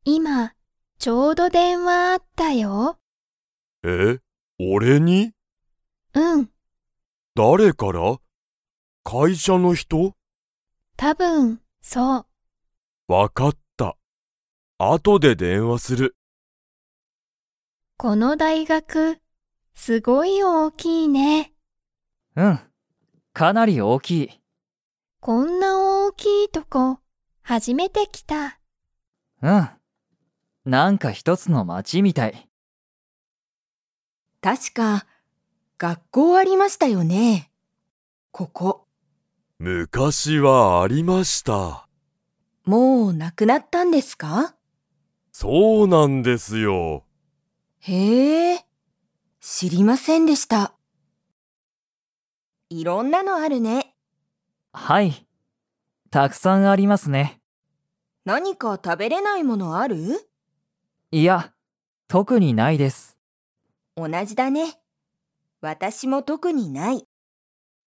今、ちょうど電話あったよ。 え、俺に？ うん、 誰から？会社の人？ 多分、そう。 わかった。後で電話する。 この大学、すごい大きいね。 うん、かなり大きい。 こんな大きいとこ、初めて来た。 うん。なんか一つの町みたい。 確か、学校ありましたよね。ここ。 昔はありました。 もうなくなったんですか？ そうなんですよ。 へえ、知りませんでした。いろんなのあるね。 はい。たくさんありますね。 何か食べれないものある？ いや、特にないです。 同じだね。私も特にない。